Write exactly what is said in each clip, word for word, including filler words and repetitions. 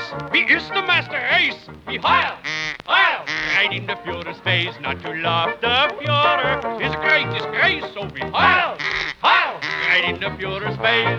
Wie ist der Master Race? Wie Heil! Heil! Right in the Führer's face, not to laugh. The Führer is great, is grace, so wie Heil! Heil! Right in the Führer's face.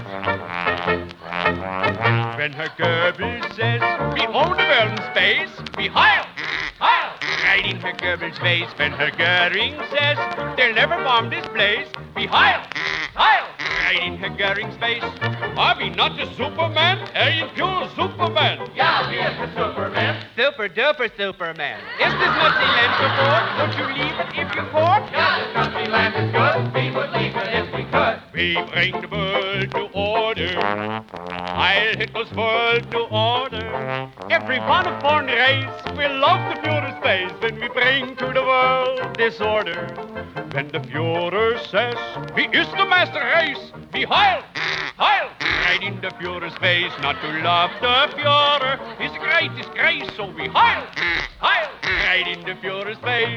Wenn Herr Goebbels says, wie ohne Wellens face, wie Heil! Heil! Right in Herr Goebbels' face. When Herr Goering says, they'll never bomb this place, wie Heil! Heil! Right in Herr Goering's face. Are we not the Superman? Are you pure Superman? Ja, wie ist der Superman? Super duper Superman. Is this not the land before? Would you leave it if you could? Ja, this country land is good. We would leave it if we could. We bring the world to order. Heil Hitler's world to order. Everyone of foreign race will love the Führer's face when we bring to the world disorder. When the Führer says, wie ist der Master Race? Wie Heil! Heil! Right in the Führer's face, not to love the Führer is great disgrace, so we Heil! Heil! Right in the Führer's face.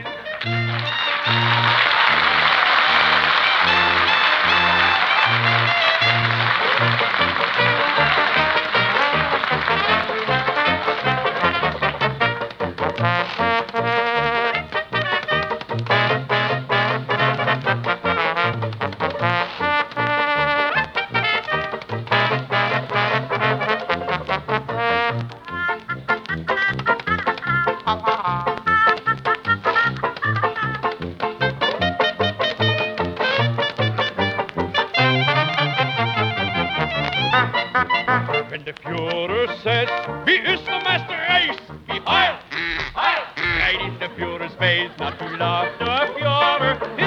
When the Führer says, wie ist der Master Race? Wie Heil! Heil! Right in the Führer's face, not to laugh the Führer